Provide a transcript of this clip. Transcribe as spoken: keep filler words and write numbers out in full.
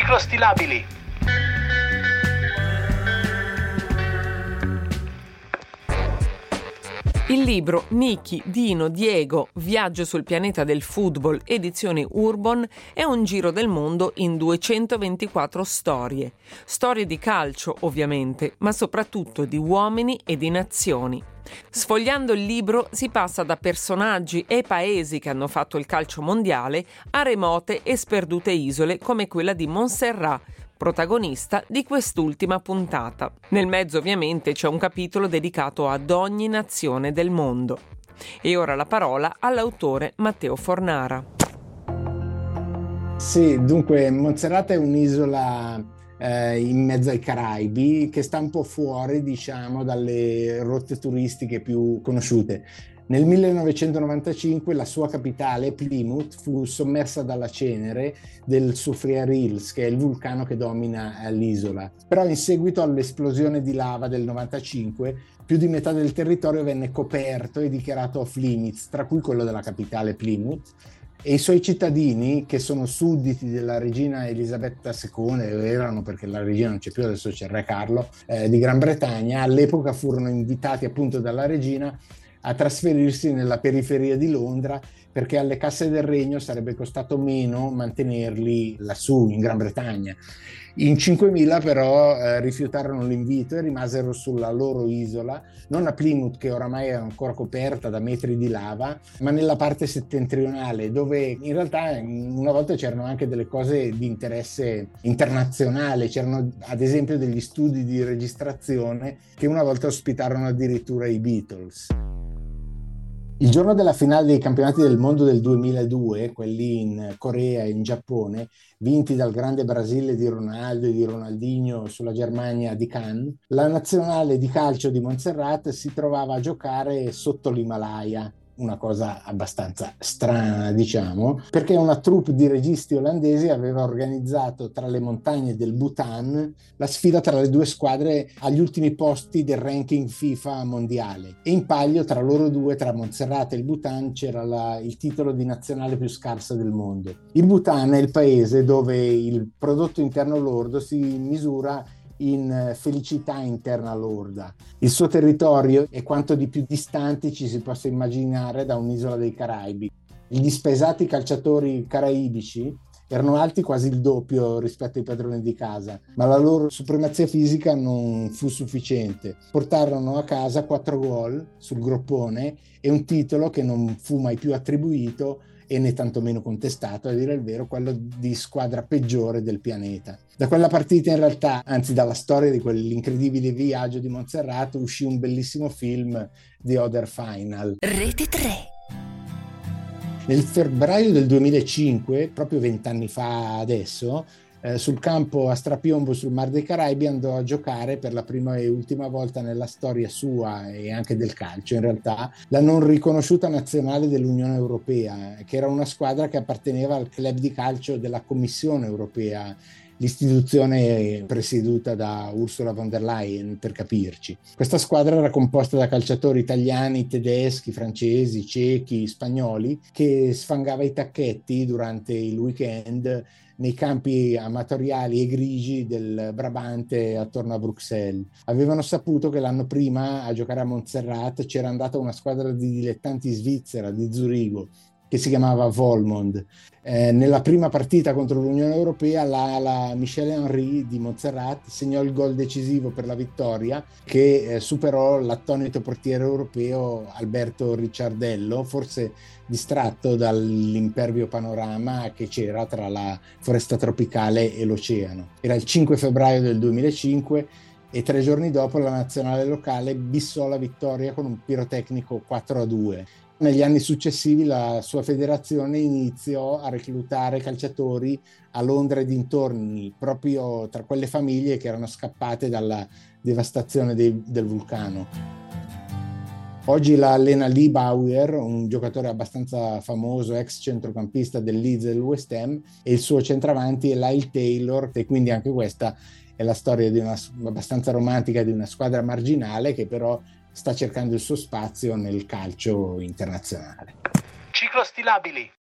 Ciclostilabili. Il libro Niki, Dino, Diego, Viaggio sul pianeta del football, edizioni Urbon, è un giro del mondo in duecentoventiquattro storie. Storie di calcio, ovviamente, ma soprattutto di uomini e di nazioni. Sfogliando il libro si passa da personaggi e paesi che hanno fatto il calcio mondiale a remote e sperdute isole come quella di Montserrat, protagonista di quest'ultima puntata. Nel mezzo ovviamente c'è un capitolo dedicato ad ogni nazione del mondo. E ora la parola all'autore Matteo Fornara. Sì, dunque Montserrat è un'isola eh, in mezzo ai Caraibi che sta un po' fuori, diciamo, dalle rotte turistiche più conosciute. Nel millenovecentonovantacinque la sua capitale, Plymouth, fu sommersa dalla cenere del Soufriere Hills, che è il vulcano che domina l'isola. Però in seguito all'esplosione di lava del novantacinque, più di metà del territorio venne coperto e dichiarato off limits, tra cui quello della capitale Plymouth, e i suoi cittadini, che sono sudditi della regina Elisabetta seconda, erano perché la regina non c'è più, adesso c'è il re Carlo, eh, di Gran Bretagna, all'epoca furono invitati appunto dalla regina a trasferirsi nella periferia di Londra perché alle casse del regno sarebbe costato meno mantenerli lassù in Gran Bretagna. In cinquemila però eh, rifiutarono l'invito e rimasero sulla loro isola, non a Plymouth, che oramai era ancora coperta da metri di lava, ma nella parte settentrionale, dove in realtà una volta c'erano anche delle cose di interesse internazionale. C'erano ad esempio degli studi di registrazione che una volta ospitarono addirittura i Beatles. Il giorno della finale dei campionati del mondo del duemiladue, quelli in Corea e in Giappone, vinti dal grande Brasile di Ronaldo e di Ronaldinho sulla Germania di Cannes, la nazionale di calcio di Montserrat si trovava a giocare sotto l'Himalaya. Una cosa abbastanza strana, diciamo, perché una troupe di registi olandesi aveva organizzato tra le montagne del Bhutan la sfida tra le due squadre agli ultimi posti del ranking FIFA mondiale, e in palio tra loro due, tra Montserrat e il Bhutan, c'era la, il titolo di nazionale più scarsa del mondo. Il Bhutan è il paese dove il prodotto interno lordo si misura in felicità interna lorda. Il suo territorio è quanto di più distanti ci si possa immaginare da un'isola dei Caraibi. Gli spesati calciatori caraibici erano alti quasi il doppio rispetto ai padroni di casa, ma la loro supremazia fisica non fu sufficiente. Portarono a casa quattro gol sul groppone e un titolo che non fu mai più attribuito e né tantomeno contestato, a dire il vero, quello di squadra peggiore del pianeta. Da quella partita in realtà, anzi dalla storia di quell'incredibile viaggio di Montserrat, uscì un bellissimo film, The Other Final. Rete tre. Nel febbraio del duemilacinque, proprio vent'anni fa adesso, Eh, sul campo a strapiombo sul Mar dei Caraibi andò a giocare per la prima e ultima volta nella storia sua e anche del calcio in realtà la non riconosciuta nazionale dell'Unione Europea, che era una squadra che apparteneva al club di calcio della Commissione Europea, l'istituzione presieduta da Ursula von der Leyen, per capirci. Questa squadra era composta da calciatori italiani, tedeschi, francesi, cechi, spagnoli, che sfangava i tacchetti durante il weekend nei campi amatoriali e grigi del Brabante attorno a Bruxelles. Avevano saputo che l'anno prima a giocare a Montserrat c'era andata una squadra di dilettanti svizzera di Zurigo che si chiamava Volmond. Eh, nella prima partita contro l'Unione Europea l'ala Michel Henry di Montserrat segnò il gol decisivo per la vittoria, che eh, superò l'attonito portiere europeo Alberto Ricciardello, forse distratto dall'impervio panorama che c'era tra la foresta tropicale e l'oceano. Era il cinque febbraio del duemilacinque e tre giorni dopo la nazionale locale bissò la vittoria con un pirotecnico quattro a due. Negli anni successivi la sua federazione iniziò a reclutare calciatori a Londra e dintorni, proprio tra quelle famiglie che erano scappate dalla devastazione dei, del vulcano. Oggi la allena Lee Bowyer, un giocatore abbastanza famoso, ex centrocampista del Leeds e del West Ham, e il suo centravanti è Lyle Taylor, e quindi anche questa è la storia di una, abbastanza romantica di una squadra marginale che però sta cercando il suo spazio nel calcio internazionale. Ciclostilabili.